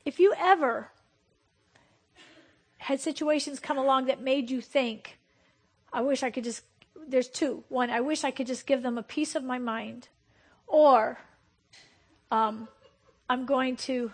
If you ever had situations come along that made you think, I wish I could just, there's two. One, I wish I could just give them a piece of my mind. Or, I'm going to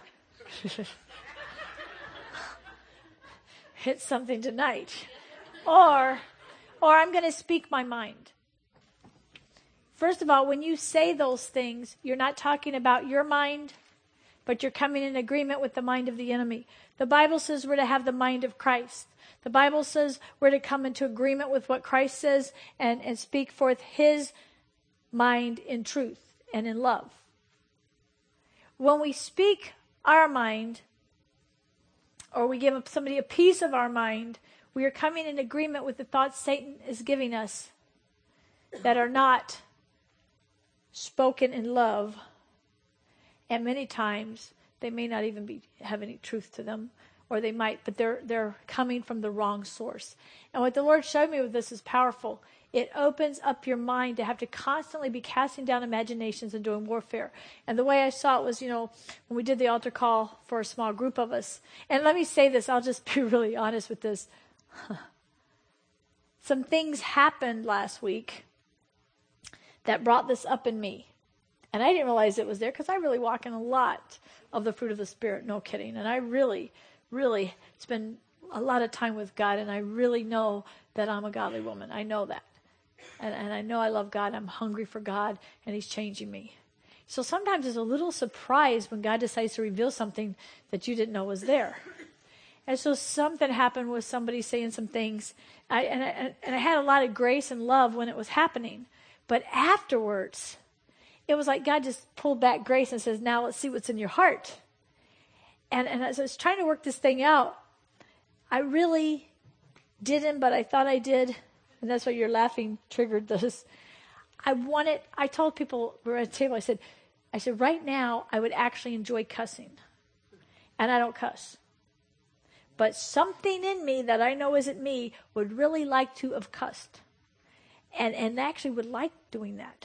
hit something tonight. Or I'm going to speak my mind. First of all, when you say those things, you're not talking about your mind, but you're coming in agreement with the mind of the enemy. The Bible says we're to have the mind of Christ. The Bible says we're to come into agreement with what Christ says and speak forth his mind in truth and in love. When we speak our mind, or we give somebody a piece of our mind, we are coming in agreement with the thoughts Satan is giving us that are not spoken in love. And many times they may not even have any truth to them, or they might, but they're coming from the wrong source. And what the Lord showed me with this is powerful. It opens up your mind to have to constantly be casting down imaginations and doing warfare. And the way I saw it was, when we did the altar call for a small group of us. And let me say this, I'll just be really honest with this. Some things happened last week that brought this up in me. And I didn't realize it was there because I really walk in a lot of the fruit of the Spirit. No kidding. And I really, really spend a lot of time with God. And I really know that I'm a godly woman. I know that. And I know I love God. I'm hungry for God. And he's changing me. So sometimes it's a little surprise when God decides to reveal something that you didn't know was there. And so something happened with somebody saying some things. And I had a lot of grace and love when it was happening. But afterwards, it was like God just pulled back grace and says, now let's see what's in your heart. And as I was trying to work this thing out, I really didn't, but I thought I did. And that's why your laughing triggered this. I told people, we were at the table, I said, right now I would actually enjoy cussing. And I don't cuss. But something in me that I know isn't me would really like to have cussed. And actually would like doing that.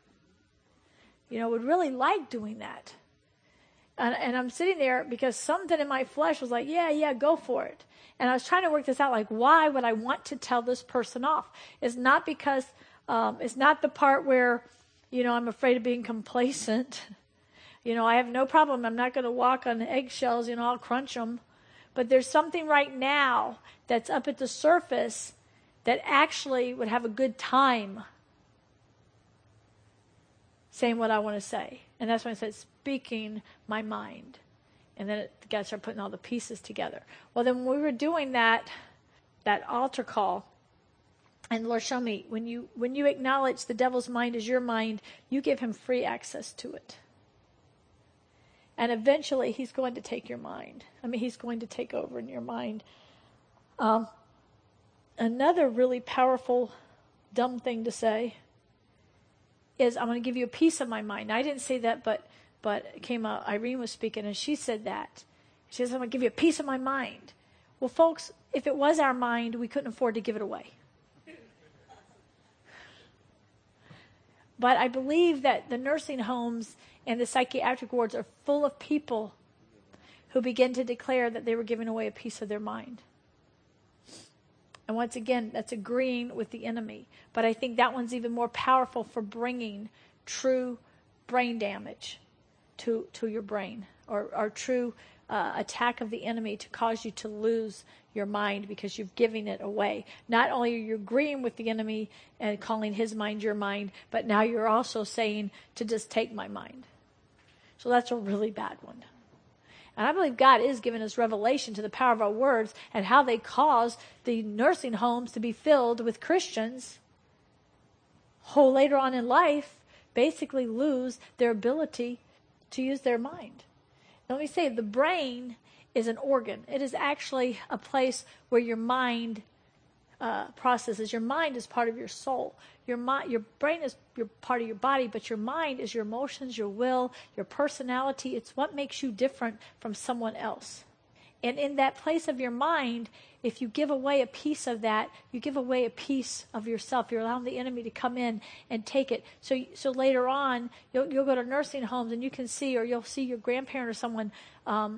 Would really like doing that. And I'm sitting there because something in my flesh was like, yeah, go for it. And I was trying to work this out, like, why would I want to tell this person off? It's not because, it's not the part where, I'm afraid of being complacent. I have no problem. I'm not going to walk on eggshells, I'll crunch them. But there's something right now that's up at the surface that actually would have a good time saying what I want to say. And that's when I said, speaking my mind. And then God started putting all the pieces together. Well, then when we were doing that altar call, and the Lord showed me, when you acknowledge the devil's mind as your mind, you give him free access to it. And eventually he's going to take your mind. He's going to take over in your mind. Another really powerful, dumb thing to say is, I'm going to give you a piece of my mind. Now, I didn't say that, but it came out, Irene was speaking, and she said that. She says, I'm going to give you a piece of my mind. Well, folks, if it was our mind, we couldn't afford to give it away. But I believe that the nursing homes and the psychiatric wards are full of people who begin to declare that they were giving away a piece of their mind. And once again, that's agreeing with the enemy. But I think that one's even more powerful for bringing true brain damage to your brain, or true attack of the enemy to cause you to lose your mind because you've given it away. Not only are you agreeing with the enemy and calling his mind your mind, but now you're also saying to just take my mind. So that's a really bad one. And I believe God is giving us revelation to the power of our words and how they cause the nursing homes to be filled with Christians who later on in life basically lose their ability to use their mind. Now, let me say, the brain is an organ. It is actually a place where your mind processes. Your mind is part of your soul. Your brain is part of your body, but your mind is your emotions, your will, your personality. It's what makes you different from someone else. And in that place of your mind, if you give away a piece of that, you give away a piece of yourself. You're allowing the enemy to come in and take it. So later on, you'll go to nursing homes and you can see, or you'll see your grandparent or someone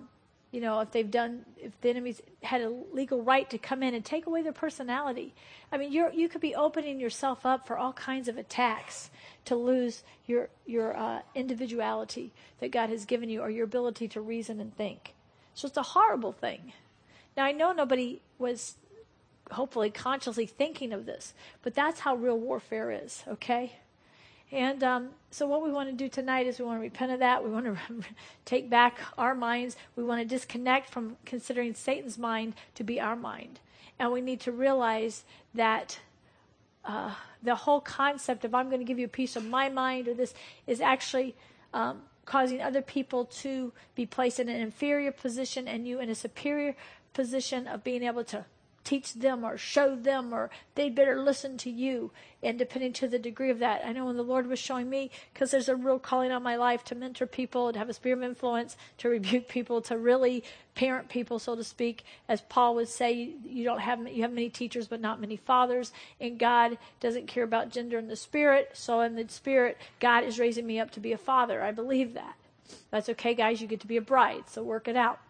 if the enemy's had a legal right to come in and take away their personality. I mean, you could be opening yourself up for all kinds of attacks to lose your individuality that God has given you, or your ability to reason and think. So it's a horrible thing. Now, I know nobody was hopefully consciously thinking of this, but that's how real warfare is, okay? And so what we want to do tonight is we want to repent of that. We want to take back our minds. We want to disconnect from considering Satan's mind to be our mind. And we need to realize that the whole concept of I'm going to give you a piece of my mind or this is actually causing other people to be placed in an inferior position and you in a superior position of being able to teach them or show them, or they'd better listen to you. And depending to the degree of that, I know when the Lord was showing me, because there's a real calling on my life to mentor people, to have a spirit of influence, to rebuke people, to really parent people, so to speak. As Paul would say, you have many teachers, but not many fathers. And God doesn't care about gender in the spirit. So in the spirit, God is raising me up to be a father. I believe that. That's okay, guys. You get to be a bride, so work it out.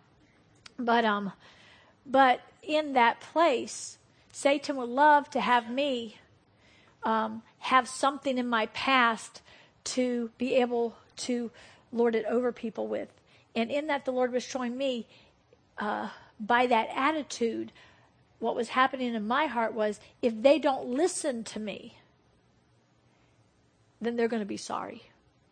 But in that place, Satan would love to have me have something in my past to be able to lord it over people with. And in that, the Lord was showing me, by that attitude, what was happening in my heart was, if they don't listen to me, then they're going to be sorry.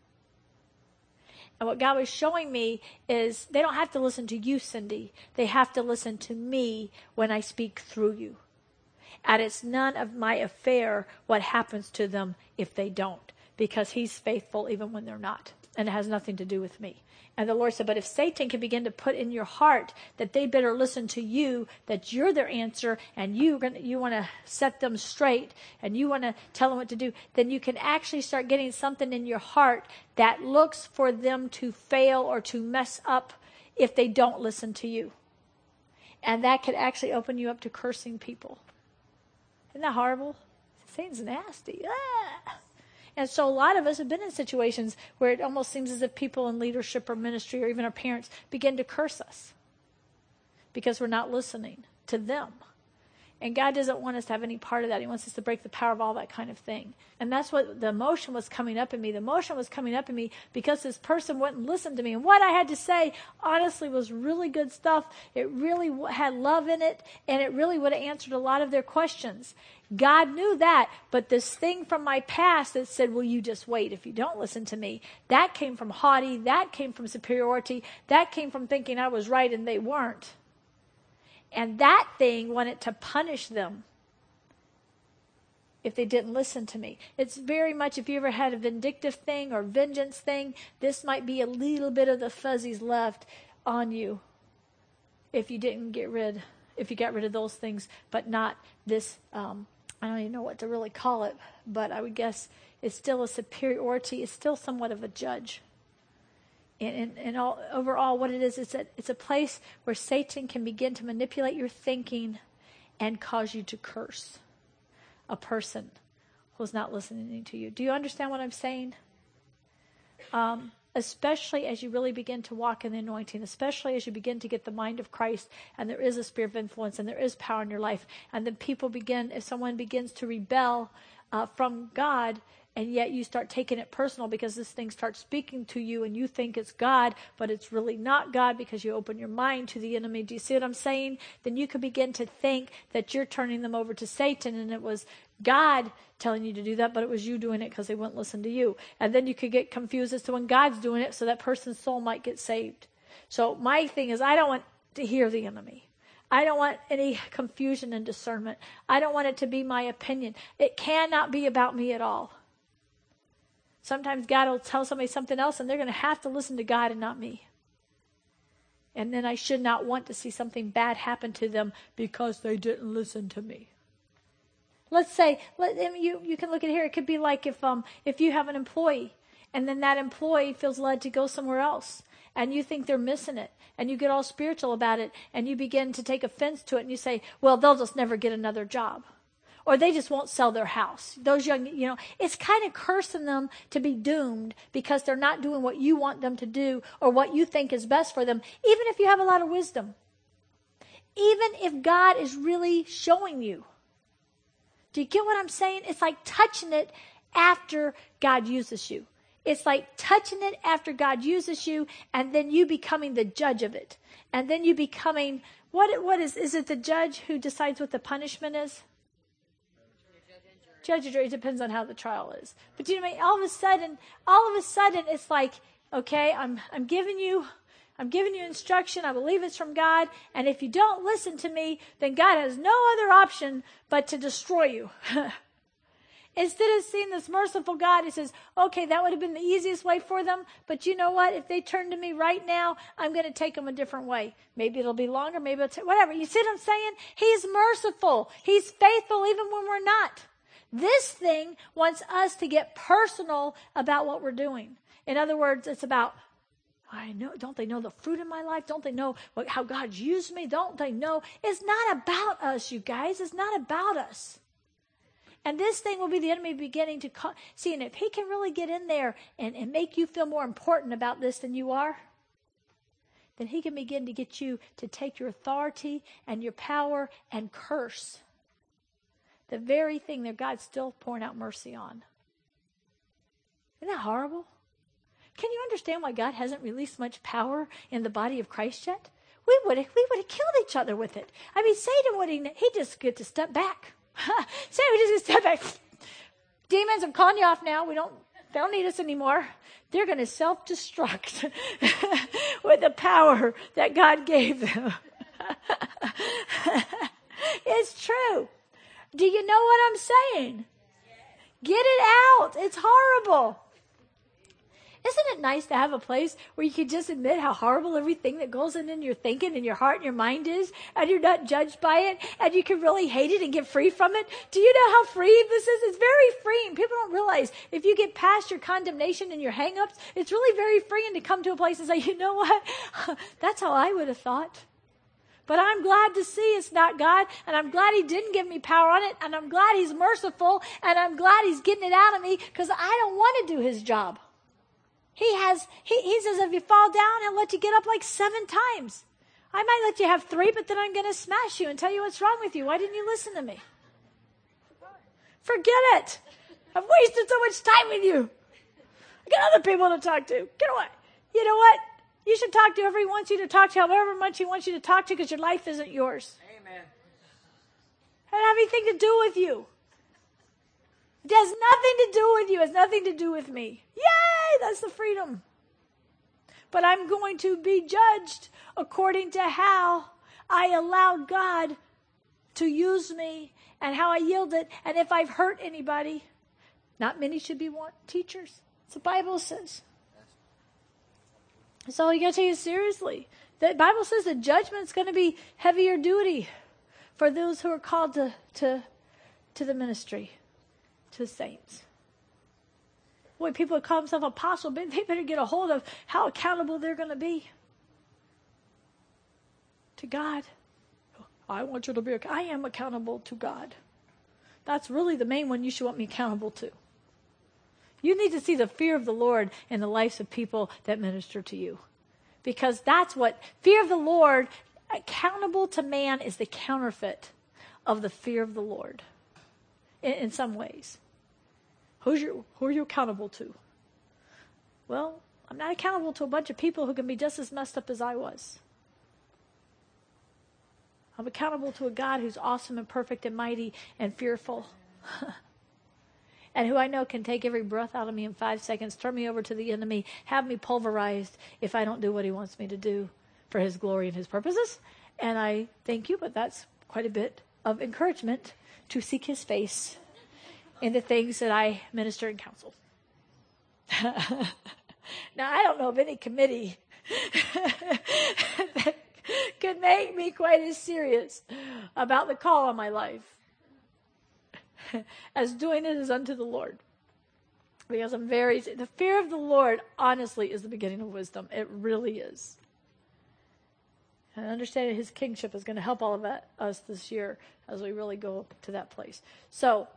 And what God was showing me is they don't have to listen to you, Cindy. They have to listen to me when I speak through you. And it's none of my affair what happens to them if they don't, because he's faithful even when they're not. And it has nothing to do with me. And the Lord said, but if Satan can begin to put in your heart that they better listen to you, that you're their answer, and you want to set them straight, and you want to tell them what to do, then you can actually start getting something in your heart that looks for them to fail or to mess up if they don't listen to you. And that could actually open you up to cursing people. Isn't that horrible? Satan's nasty. Ah! And so a lot of us have been in situations where it almost seems as if people in leadership or ministry or even our parents begin to curse us because we're not listening to them. And God doesn't want us to have any part of that. He wants us to break the power of all that kind of thing. And that's what the emotion was coming up in me. The emotion was coming up in me because this person wouldn't listen to me. And what I had to say, honestly, was really good stuff. It really had love in it, and it really would have answered a lot of their questions. God knew that, but this thing from my past that said, well, you just wait if you don't listen to me, that came from haughty, that came from superiority, that came from thinking I was right and they weren't. And that thing wanted to punish them if they didn't listen to me. It's very much, if you ever had a vindictive thing or vengeance thing, this might be a little bit of the fuzzies left on you if you got rid of those things, but not this, I don't even know what to really call it, but I would guess it's still a superiority. It's still somewhat of a judge. And overall, what it is, it's a place where Satan can begin to manipulate your thinking and cause you to curse a person who's not listening to you. Do you understand what I'm saying? Especially as you really begin to walk in the anointing, especially as you begin to get the mind of Christ, and there is a spirit of influence, and there is power in your life, and then if someone begins to rebel from God, and yet you start taking it personal because this thing starts speaking to you and you think it's God, but it's really not God because you open your mind to the enemy. Do you see what I'm saying? Then you could begin to think that you're turning them over to Satan and it was God telling you to do that, but it was you doing it because they wouldn't listen to you. And then you could get confused as to when God's doing it so that person's soul might get saved. So my thing is, I don't want to hear the enemy. I don't want any confusion and discernment. I don't want it to be my opinion. It cannot be about me at all. Sometimes God will tell somebody something else and they're going to have to listen to God and not me. And then I should not want to see something bad happen to them because they didn't listen to me. Let's say, you can look at here. It could be like if you have an employee and then that employee feels led to go somewhere else and you think they're missing it and you get all spiritual about it and you begin to take offense to it and you say, well, they'll just never get another job. or they just won't sell their house. Those young, it's kind of cursing them to be doomed because they're not doing what you want them to do or what you think is best for them, even if you have a lot of wisdom. Even if God is really showing you. Do you get what I'm saying? It's like touching it after God uses you. It's like touching it after God uses you, and then you becoming the judge of it. And then you becoming, what is it the judge who decides what the punishment is? Judge or jury. It depends on how the trial is. But you know what I mean? All of a sudden, it's like, okay, I'm giving you instruction. I believe it's from God. And if you don't listen to me, then God has no other option but to destroy you. Instead of seeing this merciful God, he says, okay, that would have been the easiest way for them. But you know what? If they turn to me right now, I'm going to take them a different way. Maybe it'll be longer. Maybe it'll whatever. You see what I'm saying? He's merciful. He's faithful even when we're not. This thing wants us to get personal about what we're doing. In other words, it's about, I know, don't they know the fruit in my life? Don't they know how God's used me? Don't they know? It's not about us, you guys. It's not about us. And this thing will be the enemy beginning to see. And if he can really get in there and make you feel more important about this than you are, then he can begin to get you to take your authority and your power and curse the very thing that God's still pouring out mercy on. Isn't that horrible? Can you understand why God hasn't released much power in the body of Christ yet? We would have killed each other with it. I mean, Satan he just get to step back. Satan would just step back. Demons, I'm calling you off now. They don't need us anymore. They're going to self-destruct with the power that God gave them. It's true. Do you know what I'm saying? Get it out. It's horrible. Isn't it nice to have a place where you can just admit how horrible everything that goes in your thinking and your heart and your mind is, and you're not judged by it, and you can really hate it and get free from it? Do you know how freeing this is? It's very freeing. People don't realize if you get past your condemnation and your hang-ups, it's really very freeing to come to a place and say, you know what? That's how I would have thought. But I'm glad to see it's not God, and I'm glad he didn't give me power on it, and I'm glad he's merciful, and I'm glad he's getting it out of me because I don't want to do his job. He says if you fall down, he'll let you get up like 7 times. I might let you have 3, but then I'm going to smash you and tell you what's wrong with you. Why didn't you listen to me? Forget it. I've wasted so much time with you. I got other people to talk to. Get away. You know what? You should talk to whoever he wants you to talk to, however much he wants you to talk to, because your life isn't yours. Amen. It doesn't have anything to do with you. It has nothing to do with you. It has nothing to do with me. Yay! That's the freedom. But I'm going to be judged according to how I allowed God to use me and how I yielded. And if I've hurt anybody, not many should be teachers. That's what the Bible says. So you got to take it seriously. The Bible says the judgment's going to be heavier duty for those who are called to the ministry, to the saints. Boy, people that call themselves apostle, they better get a hold of how accountable they're going to be to God. I want you to be. I am accountable to God. That's really the main one you should want me accountable to. You need to see the fear of the Lord in the lives of people that minister to you. Because that's what, fear of the Lord, accountable to man is the counterfeit of the fear of the Lord. In some ways. Who are you accountable to? Well, I'm not accountable to a bunch of people who can be just as messed up as I was. I'm accountable to a God who's awesome and perfect and mighty and fearful. And who I know can take every breath out of me in 5 seconds, turn me over to the enemy, have me pulverized if I don't do what he wants me to do for his glory and his purposes. And I thank you, but that's quite a bit of encouragement to seek his face in the things that I minister and counsel. Now, I don't know of any committee that could make me quite as serious about the call on my life as doing it as unto the Lord. Because the fear of the Lord, honestly, is the beginning of wisdom. It really is. And understanding his kingship is going to help all of us this year as we really go to that place. So,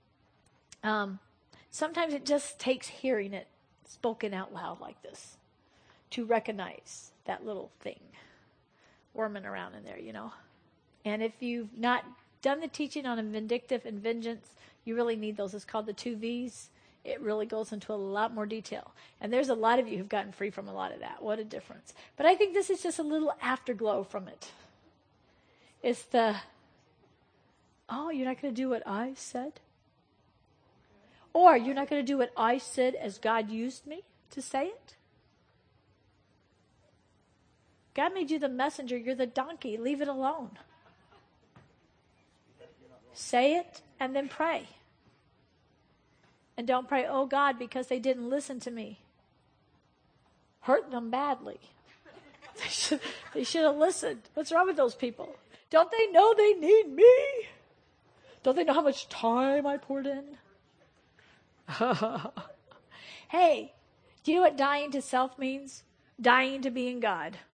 sometimes it just takes hearing it spoken out loud like this to recognize that little thing worming around in there, And if you've not done the teaching on vindictive and vengeance, you really need those. It's called the 2 V's. It really goes into a lot more detail. And there's a lot of you who've gotten free from a lot of that. What a difference. But I think this is just a little afterglow from it. It's you're not going to do what I said? Or you're not going to do what I said as God used me to say it? God made you the messenger. You're the donkey. Leave it alone. Say it and then pray. And don't pray, oh God, because they didn't listen to me. Hurt them badly. They should have listened. What's wrong with those people? Don't they know they need me? Don't they know how much time I poured in? Hey, do you know what dying to self means? Dying to being God.